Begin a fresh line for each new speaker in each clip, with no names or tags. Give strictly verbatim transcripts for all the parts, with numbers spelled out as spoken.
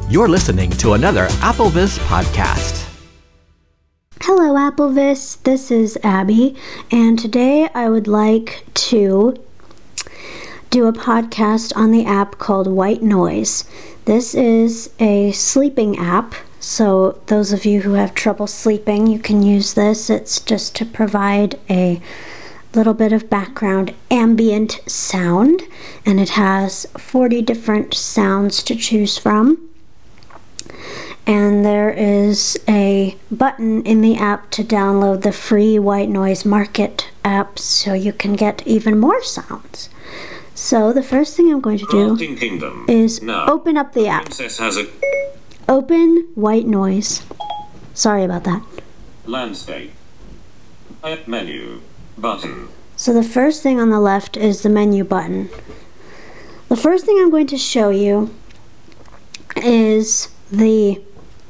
You're listening to another AppleVis podcast.
Hello, AppleVis. This is Abby, and today I would like to do a podcast on the app called White Noise. This is a sleeping app, so those of you who have trouble sleeping, you can use this. It's just to provide a little bit of background ambient sound, and it has forty different sounds to choose from. And there is a button in the app to download the free White Noise Market app so you can get even more sounds. So the first thing I'm going to do
Kingdom.
is
No.
open up the app.
Princess has a
Open White Noise. Sorry about that.
landscape. App menu. Button.
So the first thing on the left is the menu button. The first thing I'm going to show you is the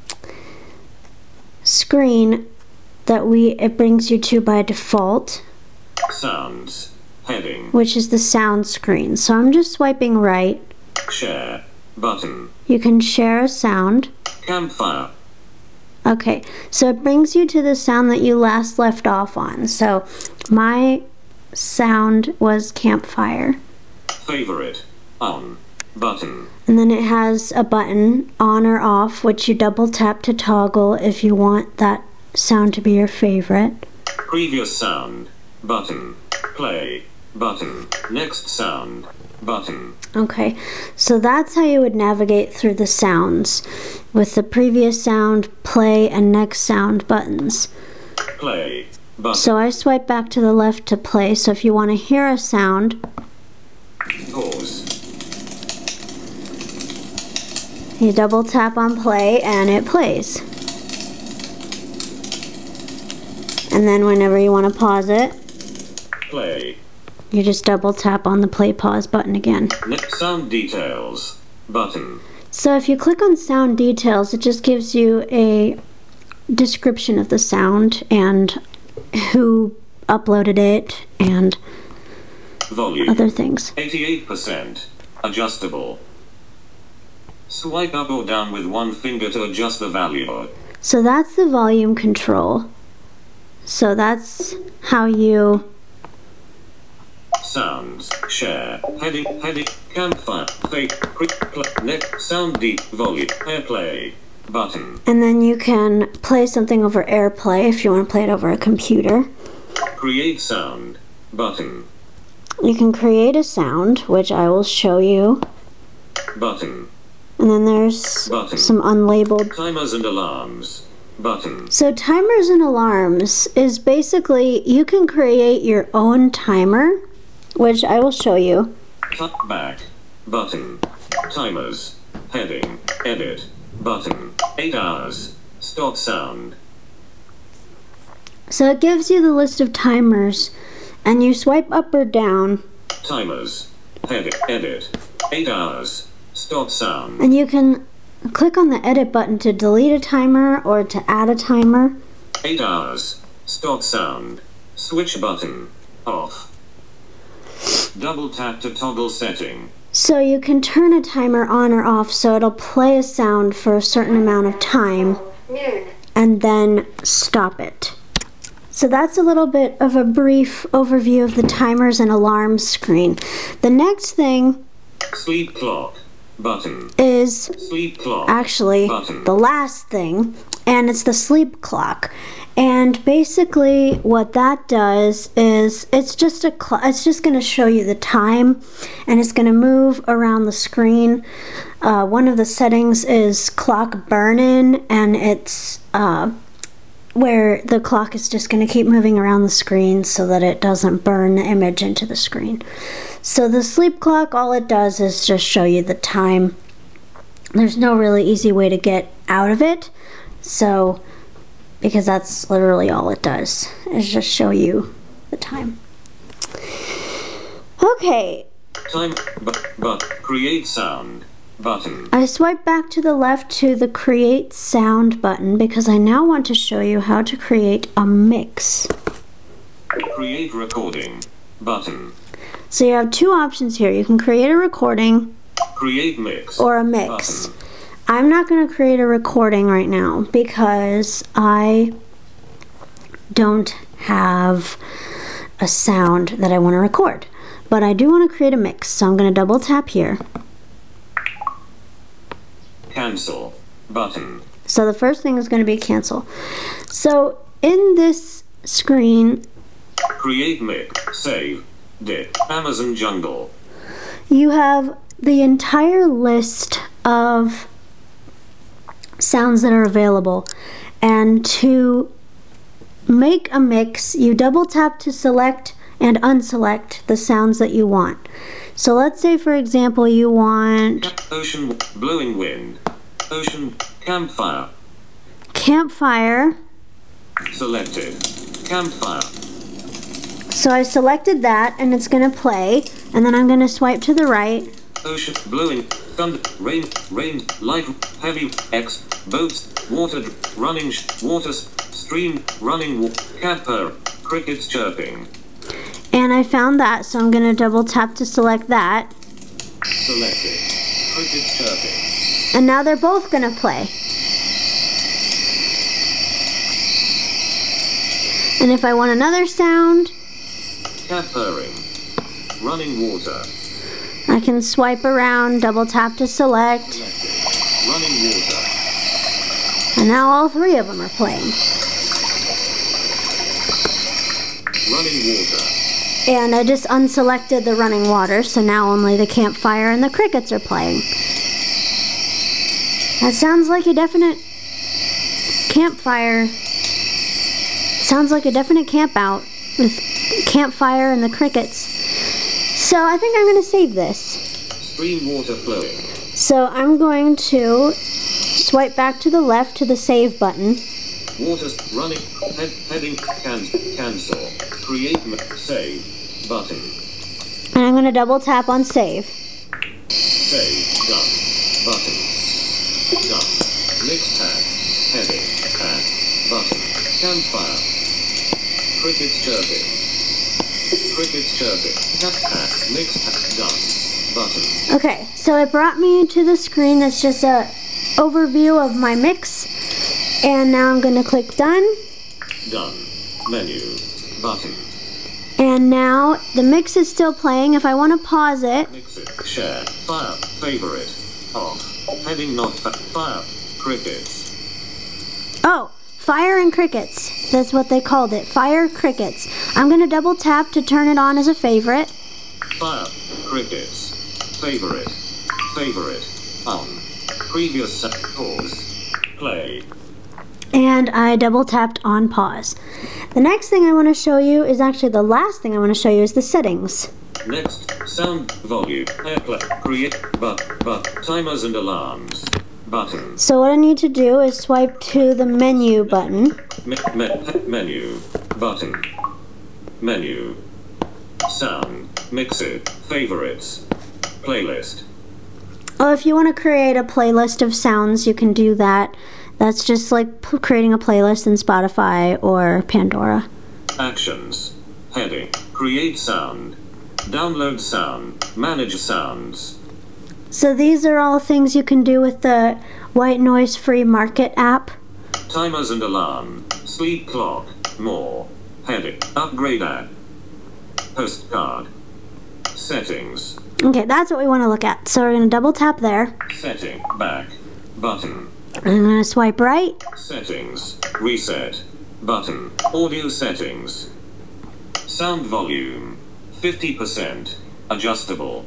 screen that we it brings you to by default,
Sounds. Heading.
which is the sound screen. So I'm just swiping right.
Share. Button.
You can share a sound.
Campfire.
Okay, so it brings you to the sound that you last left off on. So my sound was campfire.
Favorite. On. Button.
And then it has a button, on or off, which you double tap to toggle if you want that sound to be your favorite.
Previous sound. Button. Play. Button. Next sound. Button.
Okay, so that's how you would navigate through the sounds with the previous sound, play, and next sound buttons.
Play. Button.
So I swipe back to the left to play, so if you want to hear a sound,
Pause.
you double tap on play and it plays. And then whenever you want to pause it,
Play.
you just double tap on the play pause button again.
Next sound details. Button.
So if you click on sound details, it just gives you a description of the sound and who uploaded it and
Volume.
other things.
eighty-eight percent. Adjustable. Swipe up or down with one finger to adjust the value.
So that's the volume control. So that's how you
Sounds. Share. Heading. Heading. Campfire. Fake. Quick. Play. Next. Sound deep. Volume. Airplay. Button.
and then you can play something over AirPlay if you want to play it over a computer.
Create sound. Button.
You can create a sound, which I will show you.
Button.
And then there's
Button.
some unlabeled.
Timers and alarms. Button.
So timers and alarms is basically you can create your own timer, which I will show you.
Cut back. Button. Timers. Heading. Edit. Button. eight hours. Stop sound.
So it gives you the list of timers, and you swipe up or down,
Timers. Heading. Edit. eight hours. Stop sound.
and you can click on the edit button to delete a timer or to add a timer.
eight hours. Stop sound. Switch button. Off. Double tap to toggle setting.
So you can turn a timer on or off so it'll play a sound for a certain amount of time and then stop it. So that's a little bit of a brief overview of the timers and alarms screen. The next thing
Sleep clock. Button.
is
Sleep clock.
actually
Button.
the last thing, and it's the sleep clock. And basically what that does is it's just a cl- it's just going to show you the time, and it's going to move around the screen. Uh, one of the settings is clock burn-in, and it's uh, where the clock is just going to keep moving around the screen so that it doesn't burn the image into the screen. So the sleep clock, all it does is just show you the time. There's no really easy way to get out of it, so because that's literally all it does, is just show you the time. Okay,
Time. But. But. Create sound. Button.
I swipe back to the left to the Create Sound button because I now want to show you how to create a mix.
Create recording. Button.
So you have two options here. You can create a recording
Create mix.
or a mix.
Button.
I'm not going to create a recording right now because I don't have a sound that I want to record. But I do want to create a mix, so I'm going to double tap here.
Cancel button.
So the first thing is going to be cancel. So in this screen,
Create mix, save, dip, Amazon Jungle.
you have the entire list of sounds that are available. And to make a mix, you double tap to select and unselect the sounds that you want. So let's say, for example, you want
Ocean, blowing wind, ocean, campfire,
campfire.
selected, campfire,
So I selected that and it's going to play, and then I'm going to swipe to the right.
ocean, blowing, thunder, rain, rain, light, heavy, X, boats, water, running, sh- water, stream, running, wa- cat purr, crickets chirping,
And I found that, so I'm going to double tap to select that.
selected, crickets chirping,
And now they're both going to play. And if I want another sound,
cat purring, running water,
I can swipe around, double tap to select,
selected, running water,
and now all three of them are playing.
running water,
And I just unselected the running water, so now only the campfire and the crickets are playing. That sounds like a definite campfire. Sounds like a definite camp out with campfire and the crickets. So I think I'm going to save this.
stream water flowing,
So I'm going to swipe back to the left to the save button.
water running, head, heading, can, cancel, create, mi- save, button,
And I'm going to double tap on save.
save, done, button, done, mix tag, heading, add, button, campfire, crickets chirping, crickets chirping, cat, add, mix tag, done, button,
Okay, so it brought me to the screen that's just a overview of my mix. And now I'm going to click done.
done, menu, button,
And now the mix is still playing. If I want to pause it,
mix it, share, fire, favorite, off, heading not, fa- fire, crickets,
oh, fire and crickets. That's what they called it, fire crickets. I'm going to double tap to turn it on as a favorite.
fire, crickets, favorite, favorite, on, previous set, pause, play,
And I double tapped on pause. The next thing I want to show you is actually the last thing I want to show you is the settings.
next, sound, volume, airplay, create, but, but, timers and alarms, button,
So what I need to do is swipe to the menu button.
me, me, menu, button, menu, sound, mix it, favorites, playlist,
Oh, if you want to create a playlist of sounds, you can do that. That's just like p- creating a playlist in Spotify or Pandora.
actions, heading, create sound, download sound, manage sounds,
So these are all things you can do with the White Noise Free Market app.
timers and alarm, sleep clock, more, heading, upgrade app, postcard, settings,
Okay, that's what we want to look at. So we're going to double tap there.
setting, back, button,
And I'm going to swipe right.
settings, reset, button, audio settings, sound volume, fifty percent, adjustable,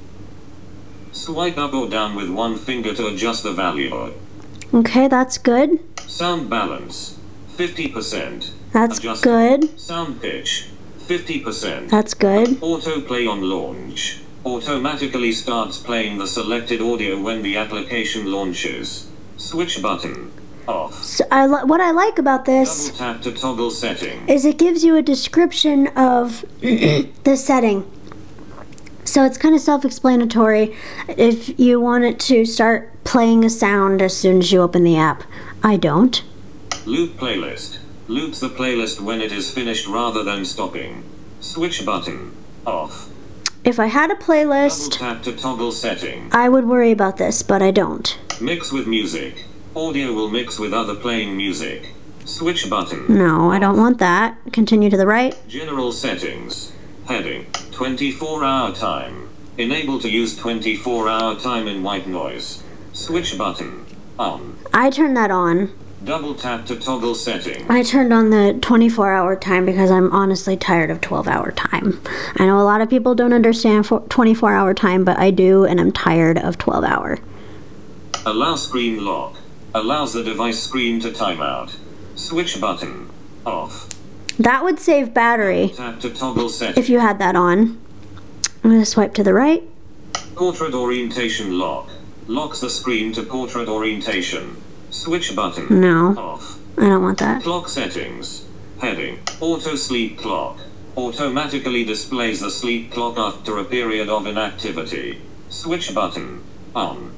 swipe up or down with one finger to adjust the value,
Okay, that's good.
sound balance, fifty percent,
That's
adjust-
good.
sound pitch, fifty percent,
That's good.
autoplay on launch, automatically starts playing the selected audio when the application launches, switch button, off,
So I li- what I like about
double
this
tap to toggle setting,
is it gives you a description of the setting. So it's kind of self-explanatory if you want it to start playing a sound as soon as you open the app. I don't.
loop playlist, loops the playlist when it is finished rather than stopping, switch button, off,
If I had a
Double
playlist,
tap to toggle setting.
I would worry about this, but I don't.
Mix with music. Audio will mix with other playing music. Switch button.
No, I don't want that. Continue to the right.
General settings. Heading. twenty-four hour time. Enable to use twenty-four hour time in white noise. Switch button. On.
I turned that on.
Double tap to toggle setting.
I turned on the twenty-four hour time because I'm honestly tired of twelve hour time. I know a lot of people don't understand twenty-four hour time, but I do, and I'm tired of twelve hour.
Allow screen lock. Allows the device screen to time out. Switch button. Off.
That would save battery
Tap to toggle setting.
if you had that on. I'm going to swipe to the right.
Portrait orientation lock. Locks the screen to portrait orientation. Switch button.
No,
Off.
I don't want that.
Clock settings. Heading. Auto sleep clock. Automatically displays the sleep clock after a period of inactivity. Switch button. On.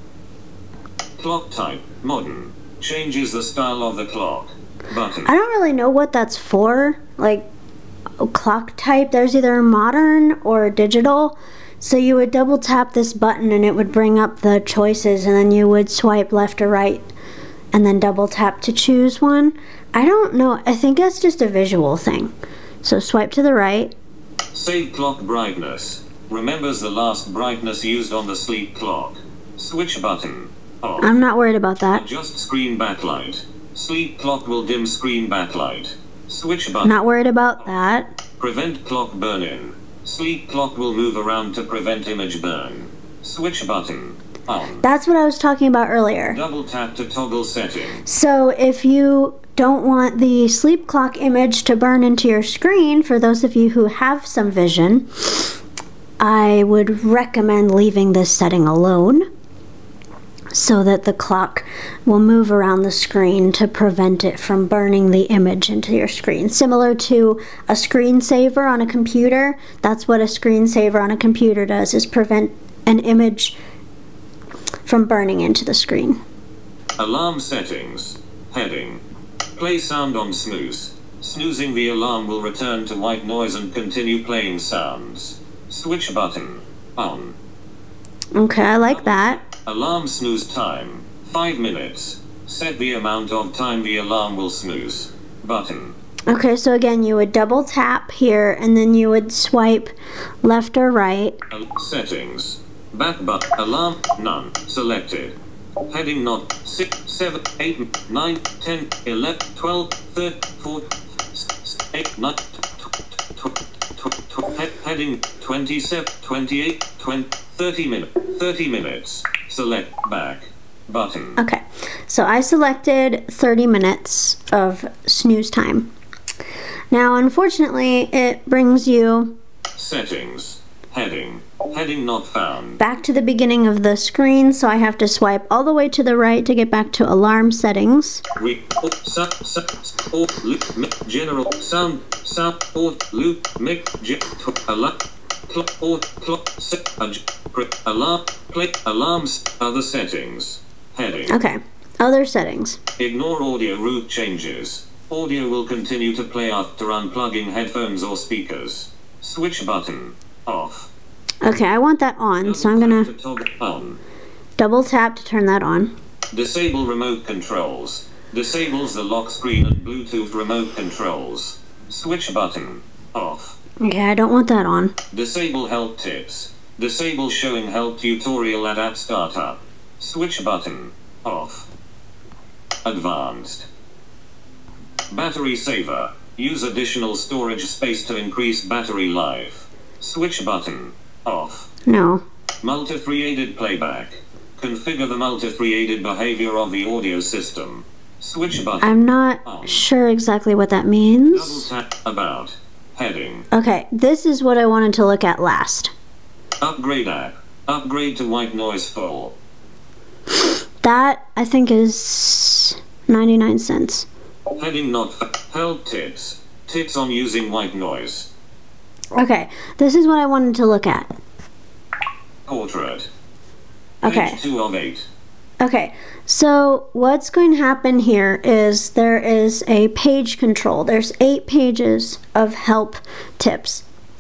Clock type. Modern. Changes the style of the clock. Button.
I don't really know what that's for. Like, clock type, there's either modern or digital. So you would double tap this button and it would bring up the choices, and then you would swipe left or right and then double tap to choose one. I don't know. I think that's just a visual thing. So swipe to the right.
Save clock brightness. Remembers the last brightness used on the sleep clock. Switch button. Off.
I'm not worried about that.
Adjust screen backlight. Sleep clock will dim screen backlight. Switch button.
Not worried about that.
Prevent clock burn-in. Sleep clock will move around to prevent image burn. Switch button. On.
That's what I was talking about earlier.
Double tap to toggle setting.
So if you don't want the sleep clock image to burn into your screen, for those of you who have some vision, I would recommend leaving this setting alone so that the clock will move around the screen to prevent it from burning the image into your screen. Similar to a screensaver on a computer, that's what a screensaver on a computer does, is prevent an image from burning into the screen.
Alarm settings. Heading. Play sound on snooze. Snoozing the alarm will return to white noise and continue playing sounds. Switch button. On.
Okay, I like that.
Alarm snooze time. five minutes. Set the amount of time the alarm will snooze. Button.
Okay, so again, you would double tap here and then you would swipe left or right.
Al- Settings. Back button. Alarm. None. Selected. Heading not. six, seven, eight, nine, ten, eleven, twelve, thirteen, fourteen, eight, nine, heading twenty-seven, twenty-eight, twenty, thirty minutes. thirty minutes. Select back. Button.
Okay, so I selected thirty minutes of snooze time. Now, unfortunately, it brings you
Settings. Heading. Heading not found.
back to the beginning of the screen, so I have to swipe all the way to the right to get back to alarm settings.
Re. Or, sa, sa, or, loop, mi, general. Sound. Sound. Or, loop. Mic. J. Alarm. Clock. Or, clock. Set. Adj, pre, alarm. Play. Alarms. Other settings. Heading.
Okay, other settings.
Ignore audio route changes. Audio will continue to play after unplugging headphones or speakers. Switch button. Off.
Okay, I want that on, so I'm
Double
gonna
tap to toggle on.
double tap to turn that on.
Disable remote controls. Disables the lock screen and Bluetooth remote controls. Switch button. Off.
Okay, I don't want that on.
Disable help tips. Disable showing help tutorial at app startup. Switch button. Off. Advanced. Battery saver. Use additional storage space to increase battery life. Switch button. Off.
No.
Multi-three-aided playback. Configure the multi-three-aided behavior of the audio system. Switch button.
I'm not
on.
sure exactly what that
Double
means.
tap about. Heading.
Okay, this is what I wanted to look at last.
Upgrade app. Upgrade to white noise full.
That, I think, is ninety-nine cents.
Heading not fa- help tips. Tips on using white noise.
Okay, this is what I wanted to look at.
Portrait.
Okay.
Page two of eight.
Okay, so what's going to happen here is there is a page control. There's eight pages of help tips.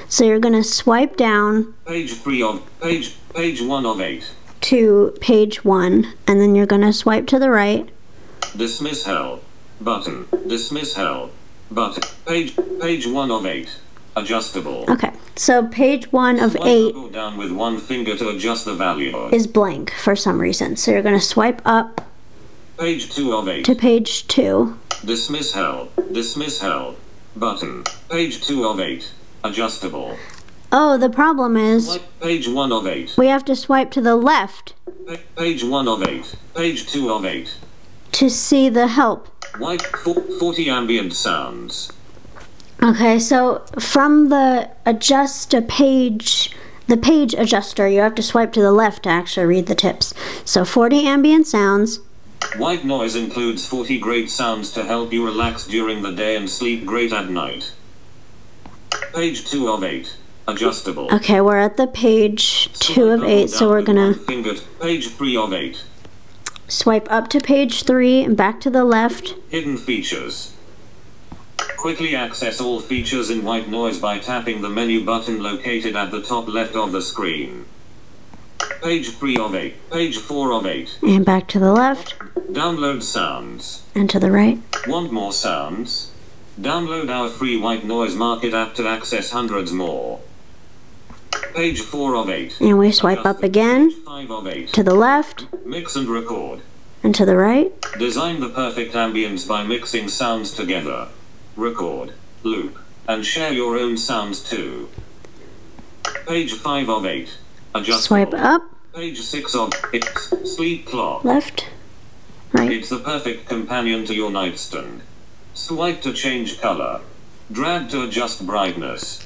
So you're going to swipe down
Page three of page page one of eight.
to page one, and then you're going to swipe to the right.
Dismiss help button. Dismiss help button. Page page one of eight. Adjustable.
Okay, so page one of
Swipe
eight
up or down with one finger to adjust the value.
is blank for some reason. So you're going to swipe up
Page two of eight.
to page two.
Dismiss help. Dismiss help button. Page two of eight. Adjustable.
Oh, the problem is
Swipe page one of eight.
we have to swipe to the left
Pa- Page one of eight. Page two of eight.
to see the help.
Wipe fo- forty ambient sounds.
Okay, so from the adjust a page, the page adjuster, you have to swipe to the left to actually read the tips. So forty ambient sounds.
White noise includes forty great sounds to help you relax during the day and sleep great at night. Page two of eight. Adjustable.
Okay, we're at the page two
Swipe
of
up or
eight, so
down
we're
with
gonna
one finger to page three of eight.
swipe up to page three and back to the left.
Hidden features. Quickly access all features in white noise by tapping the menu button located at the top left of the screen. Page three of eight. Page four of eight.
And back to the left
Download sounds.
and to the right.
Want more sounds? Download our free white noise market app to access hundreds more. Page four of eight.
And we swipe up again
Page five of eight.
to the left
Mix and record.
and to the right.
Design the perfect ambience by mixing sounds together. Record, loop, and share your own sounds too. Page five of eight. Adjustable.
Swipe up,
Page six of eight. Sleep clock.
left, right.
It's the perfect companion to your nightstand. Swipe to change color. Drag to adjust brightness.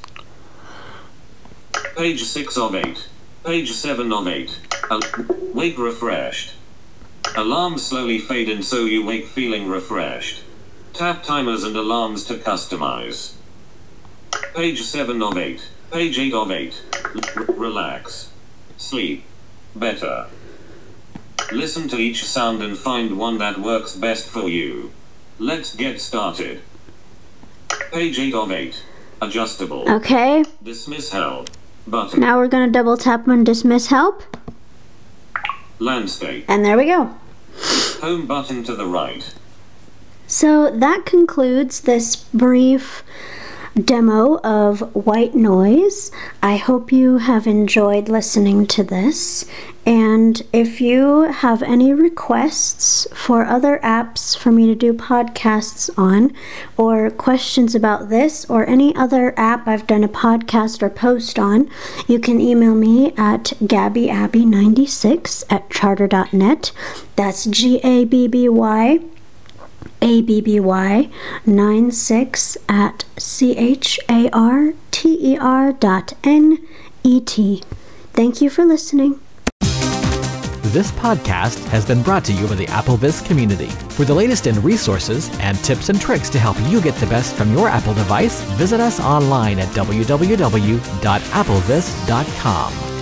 Page six of eight. Page seven of eight. Al- wake refreshed. Alarms slowly fade in so you wake feeling refreshed. Tap timers and alarms to customize. Page seven of eight. Page eight of eight. R- relax. Sleep. Better. Listen to each sound and find one that works best for you. Let's get started. Page eight of eight. Adjustable.
Okay,
Dismiss help. Button.
now we're gonna double tap on dismiss help.
Landscape.
And there we go.
Home button to the right.
So that concludes this brief demo of white noise. I hope you have enjoyed listening to this. And if you have any requests for other apps for me to do podcasts on, or questions about this or any other app I've done a podcast or post on, you can email me at gabby abby ninety-six at charter dot net. That's G A B B Y A B B Y ninety-six at C H A R T E R dot N E T. Thank you for listening.
This podcast has been brought to you by the AppleVis community. For the latest in resources and tips and tricks to help you get the best from your Apple device, visit us online at w w w dot applevis dot com.